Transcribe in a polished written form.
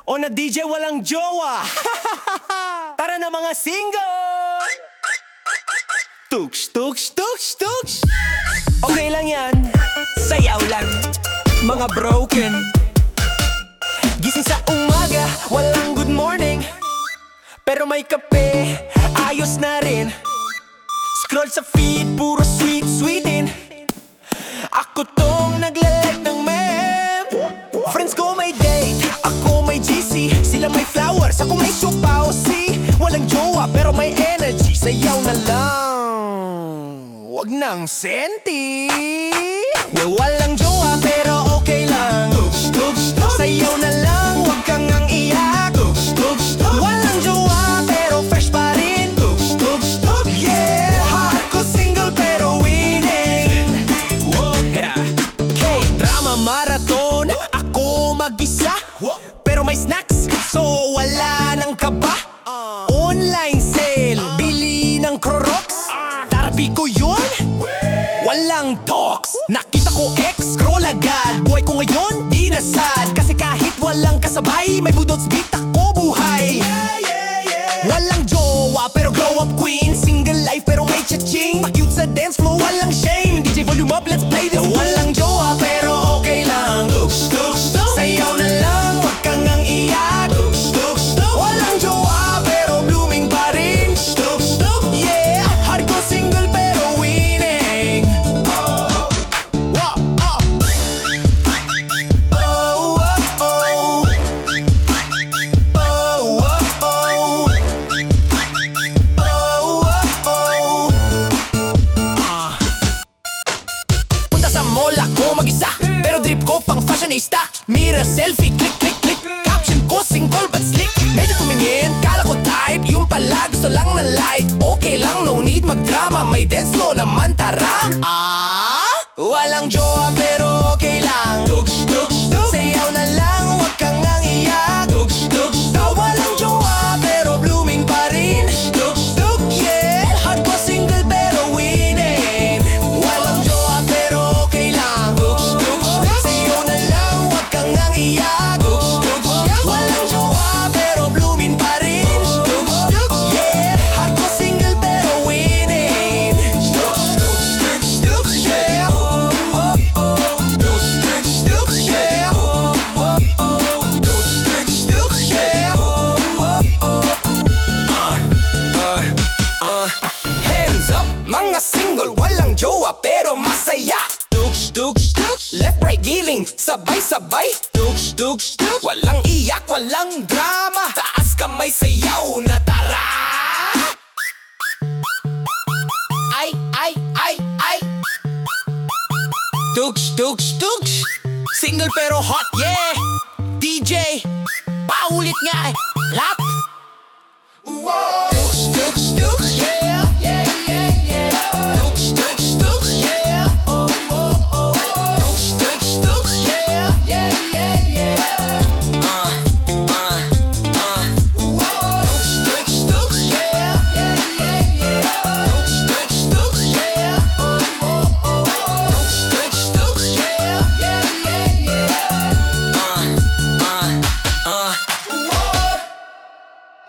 O na DJ walang jowa. Tara na mga single. Tuks, tuks, tuks, tuks. Okay lang yan, sayaw lang. Mga broken. Gising sa umaga, walang good morning. Pero may kape, ayos na rin. Scroll sa feed, puro sweet, sweetin. Ako tong naglalike ng meme. Friends ko may date, ako may GC. Sila may flowers, ako may supaw. See, walang jowa pero may energy. Sayaw na lang, wag nang senti. Walang jowa pero okay lang. Sayaw na lang, wag kang ang iyak. Walang jowa pero fresh pa rin. Yeah, heart ko single pero winning. K-drama marathon, ako mag-isa. Pero may snacks, so wala nang kaba. Online sale, bili ng Clorox. Tarbi ko yun, walang talks. Nakita ko ex, scroll agad. Buhay ko ngayon, di nasad. Kasi kahit walang kasabay, may budots beat ako buhay. Walang jowa pero glow up queen. Single life pero may cha-ching. Pa-cute sa dance floor, walang shame. DJ volume up, let's play this. Walang jowa pero okay lang. Sayaw na lang, wag kang ang iyak. Walang jowa pero blooming pa rin. Yeah, heart ko single pero winning. Punta sa mall ako mag-isa, pero drip ko pang fashionista. Mirror selfie, click, click, click. Caption ko single but slick. Medyo tumingin, kala ko type. Yung pala gusto lang na light. Okay lang, no need magdrama. May dance floor naman, tara. Walang jowa pero okay lang. Sayaw na lang, wag kang ang iyak. Walang jowa pero blooming pa rin. Yeah, heart ko single pero winning. Walang jowa pero okay lang. Sayaw na lang, wag kang ang iyak. Walang jowa pero blooming pa rin. Yeah, heart ko single pero winning. Hands up, mga single, walang jowa pero masaya. Tuks, tuks, tuks, left, right, giling, sabay-sabay. Tuks, tuks, tuks, walang iyak, walang drama. Taas kamay, sayaw na tara. Ay, ay, ay, ay. Tuks, tuks, tuks, single pero hot, yeah. DJ, paulit nga, lap. Tuks, tuks, tuks, yeah.